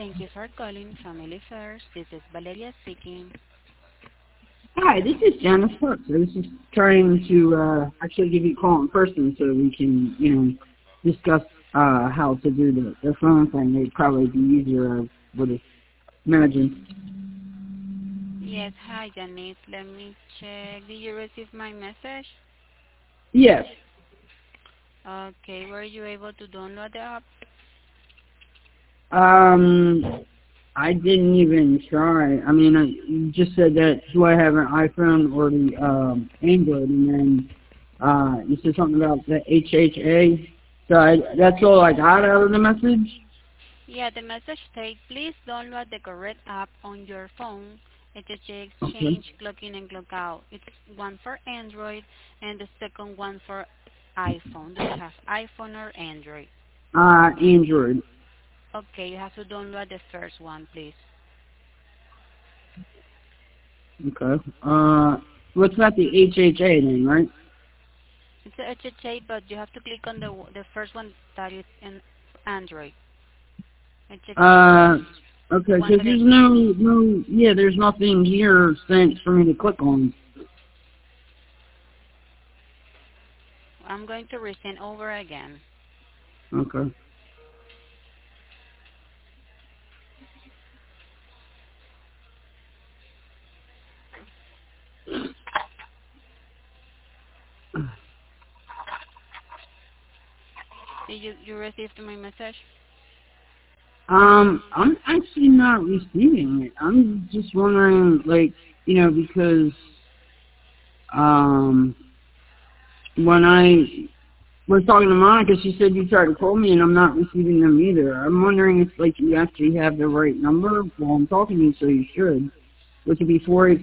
Thank you for calling Family First. This is Valeria speaking. Hi, this is Janice Brooks. I was just trying to actually give you a call in person so we can, discuss how to do the phone thing. It'd probably be easier, I would imagine. Yes, hi Janice. Let me check. Did you receive my message? Yes. Okay, were you able to download the app? Um, I didn't even try. I mean, you just said that do I have an iPhone or the Android, and then you said something about the HHA. So that's all I got out of the message. Yeah, the message says please download the correct app on your phone. HHA Okay. Exchange Clock In and Clock Out. It's one for Android and the second one for iPhone. Do you have iPhone or Android? Android. Okay, you have to download the first one, please. Okay. What's not the HHA then, right? It's a HHA, but you have to click on the first one that is in Android. HHA Uh, okay, one because that is. there's there's nothing here sent for me to click on. I'm going to resend over again. Okay. Did you received my message? I'm actually not receiving it. I'm just wondering, like, because, um, when I was talking to Monica, she said you tried to call me and I'm not receiving them either. I'm wondering if, like, you actually have the right number. Well, I'm talking to you, so you should. Which would be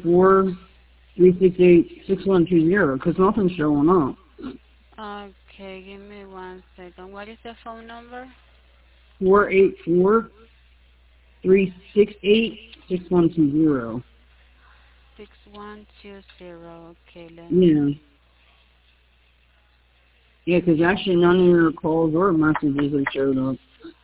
484-368-6120, because nothing's showing up. Okay, give me 1 second. What is the phone number? 484-368-6120. 6120. Okay, let me. Yeah. Yeah, because actually none of your calls or messages have showed up.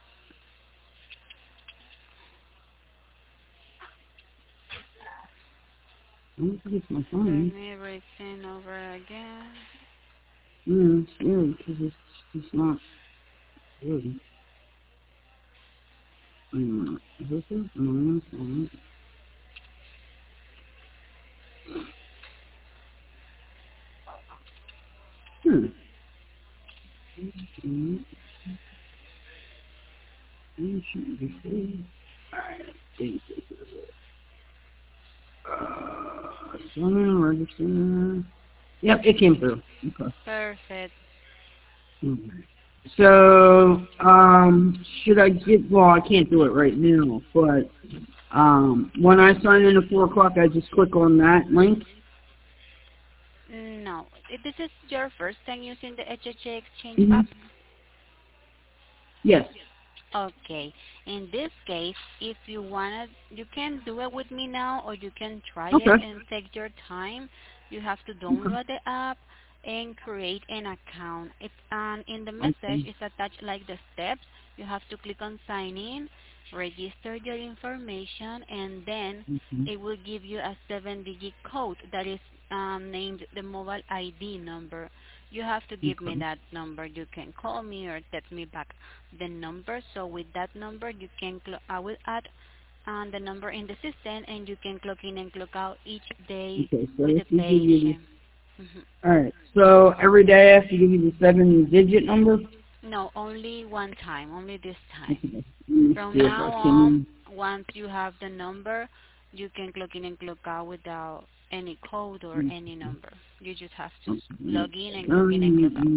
I don't think it's my Let phone. me resend over again. Yeah, it's weird, because it's not good. Is this it? No, it's not. Hmm. It shouldn't be free. Alright, I think this is it. Sign in, register. Yep, it came through. Okay. Perfect. Mhm. So, should I get, well, I can't do it right now, but, when I sign in at 4 o'clock, I just click on that link? No, this is your first time using the HHA Exchange Mm-hmm. app? Yes. Okay. In this case, if you wanna, you can do it with me now, or you can try it Okay. and take your time. You have to Okay. download the app and create an account. And in the message, Okay. it's attached like the steps. You have to click on sign in, register your information, and then Okay. it will give you a 7-digit code that is named the mobile ID number. You have to give me Okay. that number. You can call me or text me back the number. So with that number, you can I will add the number in the system, and you can clock in and clock out each day Okay, so with this the will give you this. patient. Mhm. Alright, so every day I have to give you the 7-digit number? No, only one time, only this time. Okay. Let me see From if now I on, can. once you have the number, you can clock in and clock out without any code or any number. You just have to log in and clock in and clock out.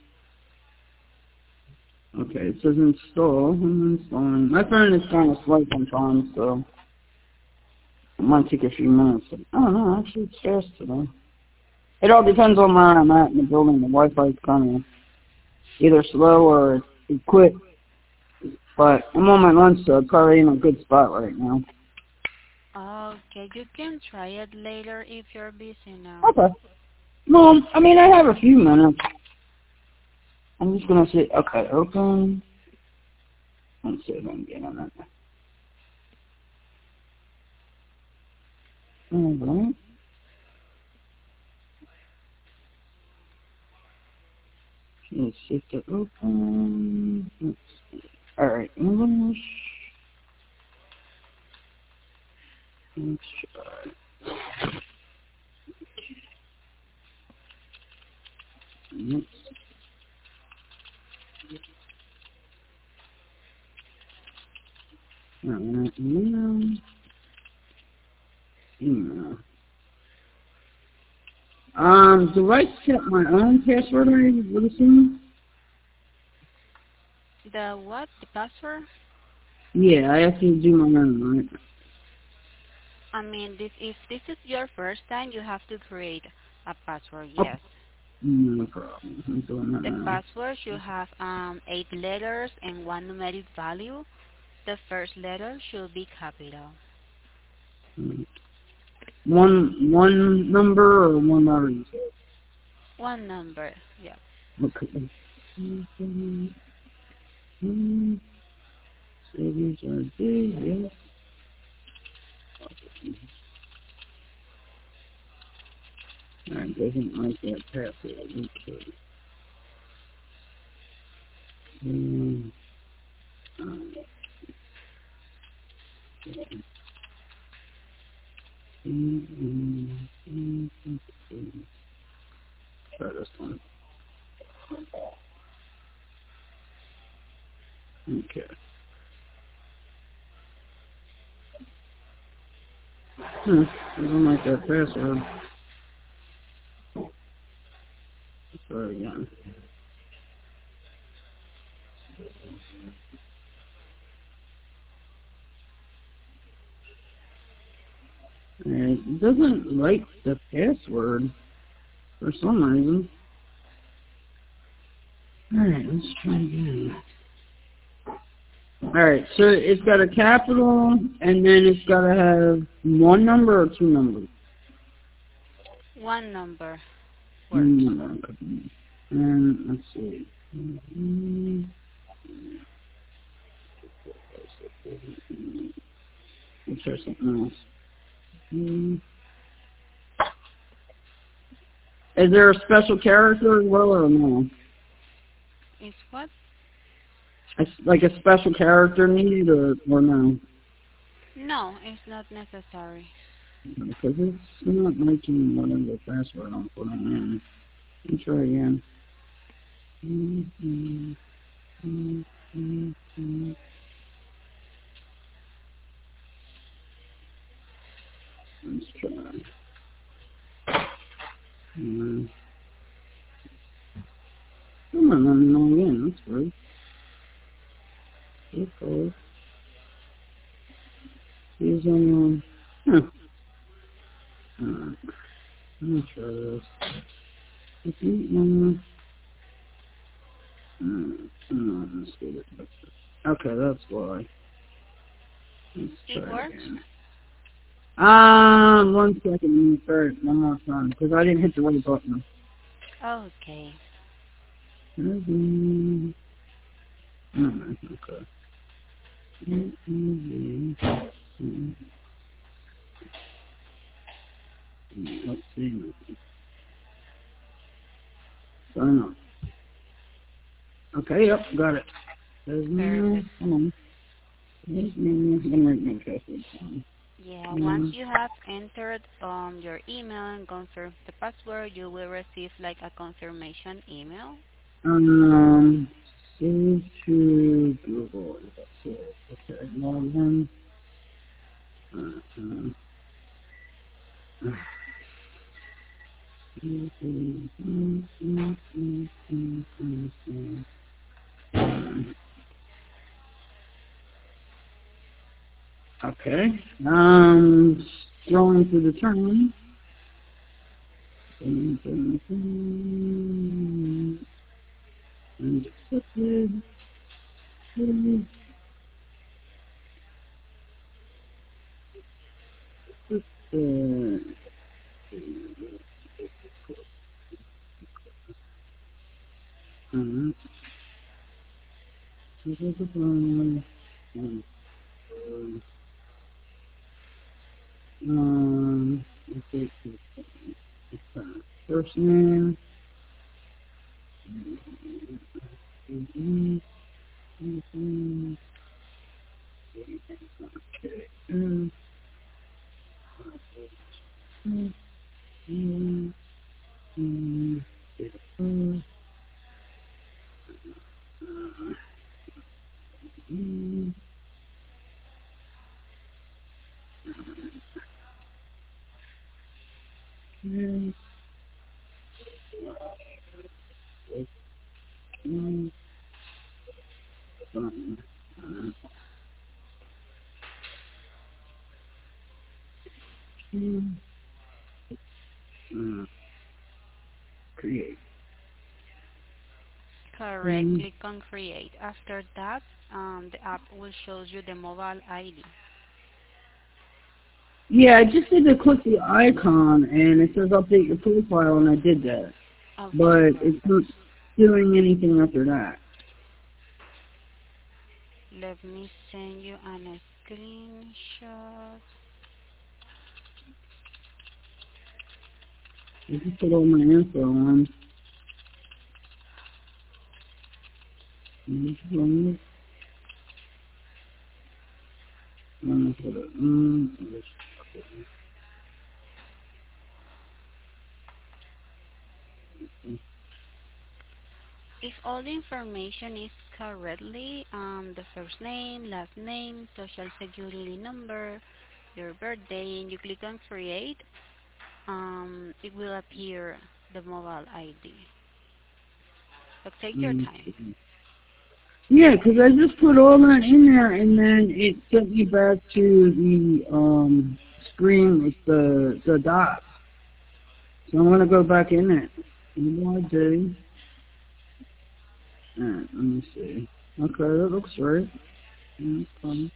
Okay, it says install. I'm installing. My phone is kind of slow sometimes, so it might take a few minutes. I don't know, actually it's fast today. It all depends on where I'm at in the building. The Wi-Fi is kind of either slow or it quick. But I'm on my lunch, so I'm probably in a good spot right now. Okay, you can try it later if you're busy now. Okay. Well, I mean, I have a few minutes. I'm just going to say, okay, open. Let's see if I can get on that. Alright. Let's hit the open. Let's see. Alright, English. Let's try. Let's email. Do I set my own password, I would assume? The what? The password? Yeah, I have to do my own, right? I mean, if this is your first time, you have to create a password, yes. No problem. I'm doing that The now. password should have 8 letters and 1 numeric value. The first letter should be capital. One number or one letter, you said? One number, yeah. Okay. Savings are big, yes. Alright, doesn't like that password. Okay. Try this one. Okay. Doesn't like that password. Let's try it again. It doesn't like the password for some reason. Alright, let's try again. Alright, so it's got a capital, and then it's got to have one number or two numbers? One number works. And let's see. Let's try something else. Is there a special character as well or no? Is what? Like a special character needed or no? No, it's not necessary. Because it's not making whatever the password I'm putting in. Let's try again. Let's try. Come on, let me know again. That's weird. Okay. He's on. Huh. Alright. Let me try this. If you, let's get it. Okay, that's why. Let's It try works? again. 1 second. Let me try it one more time because I didn't hit the right button. Okay. Okay. Let's see. Sign up. Okay, yep, got it. There's no, Perfect. hold on. There's no, I'm gonna write my password down. Yeah, once you have entered your email and confirmed the password, you will receive like a confirmation email. Save to Google. That's it. Okay, log in. Okay. Scrolling through the terminal. And accepted. First name. Create. Correct. Click on create. After that, the app will show you the mobile ID. Yeah, I just need to click the icon, and it says update your profile, and I did that. Okay, But it's perfect. not doing anything after that. Let me send you a screenshot. I just put all my info on. If all the information is correctly, the first name, last name, social security number, your birthday, and you click on create, it will appear the mobile ID. But take your time. Yeah, because I just put all that in there, and then it sent me back to the screen with the dots. So I'm gonna go back in it. What do? Let me see. Okay, that looks right. Okay.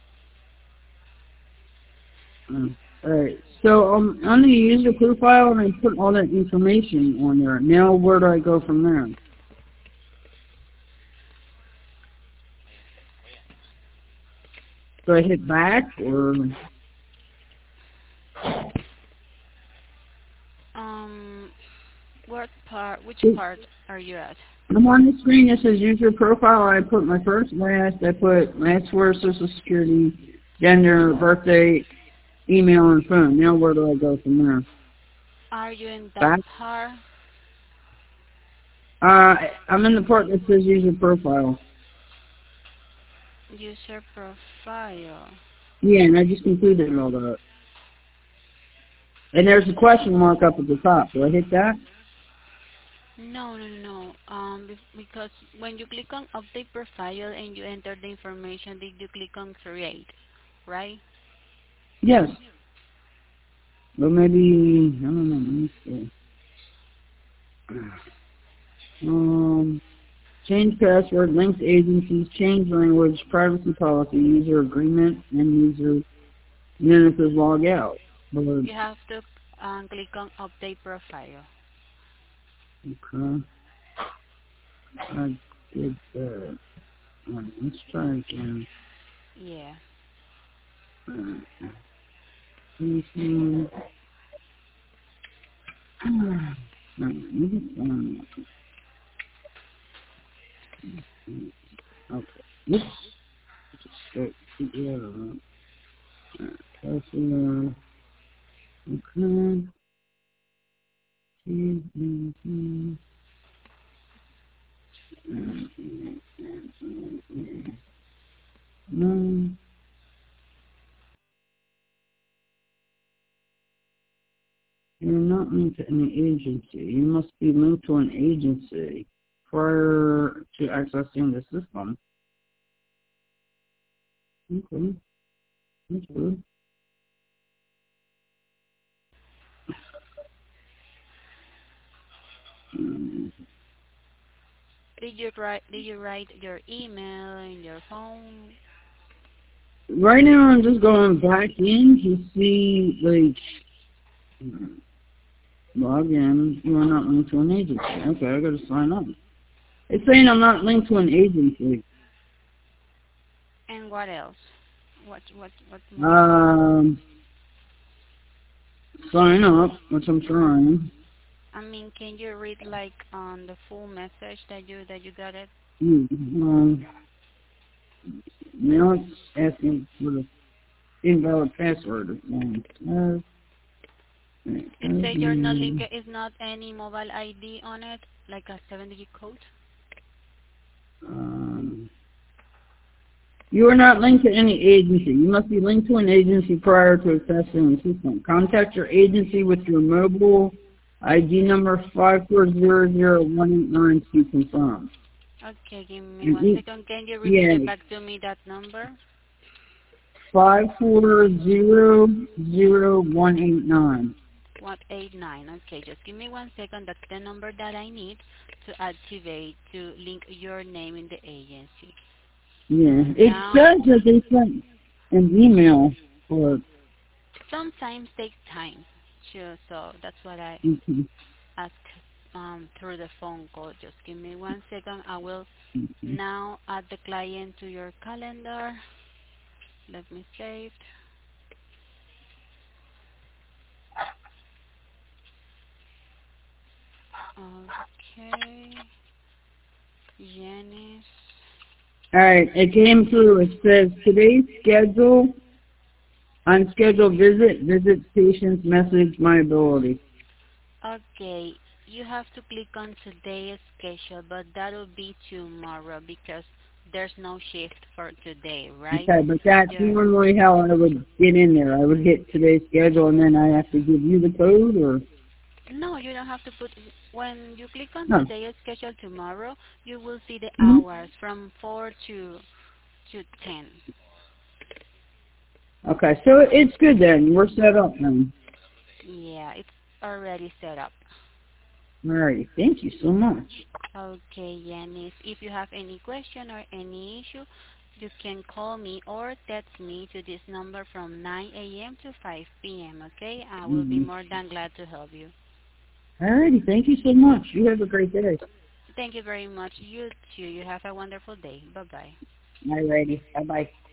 Alright, so on the user profile, and I put all that information on there. Now where do I go from there? Do I hit back, or? Which part are you at? I'm on the screen that says user profile. I put my first, last, I put last four, social security, gender, birthday, email, and phone. Now where do I go from there? Are you in that Back? part? I'm in the part that says user profile. User profile. Yeah, and I just completed all that. And there's a question mark up at the top. Do I hit that? No, no, no. Because when you click on update profile and you enter the information, did you click on create, right? Yes. But maybe, I don't know, let me see. Change password, linked agencies, change language, privacy policy, user agreement, and user, and then it says log out. But, You have to click on update profile. okay, I did that. Let's try again. Yeah. Okay. Let's just go together. Customer. Okay. No. You're not linked to any agency. You must be linked to an agency prior to accessing the system. Okay. That's good. Did you write your email in your phone? Right now I'm just going back in to see, like, log in. You are not linked to an agency. Okay, I gotta sign up. It's saying I'm not linked to an agency. And what else? What more? Um, sign up, which I'm trying. I mean, can you read like on the full message that you got it? Um, now it's asking for the invalid password. It says you're not linked. Is not any mobile ID on it, like a 7-digit code. You are not linked to any agency. You must be linked to an agency prior to accessing the system. Contact your agency with your mobile ID number 5400189 to be confirmed. Okay, give me one second. Can you repeat Yeah, it back to me, that number? 5400189. 189. Okay, just give me one second. That's the number that I need to activate to link your name in the agency. Yeah, So it now, says that they sent an email for. sometimes takes time, sure. So that's what I ask through the phone call. Just give me one second. I will now add the client to your calendar. Let me save. Okay, Janice. All right, it came through. It says today's schedule, unscheduled visit patient's message, my ability. Okay, you have to click on today's schedule, but that will be tomorrow because there's no shift for today, right? Okay, but that's normally how I would get in there. I would hit today's schedule, and then I have to give you the code, or? No, you don't have to put. When you click on No. today's schedule tomorrow, you will see the Mm-hmm. hours from 4 to 10. Okay, so it's good then. We're set up then. Yeah, it's already set up. All right, thank you so much. Okay, Yanis. If you have any question or any issue, you can call me or text me to this number from 9 a.m. to 5 p.m., okay? I will be more than glad to help you. All righty, thank you so much. You have a great day. Thank you very much. You too. You have a wonderful day. Bye-bye. All righty, bye-bye.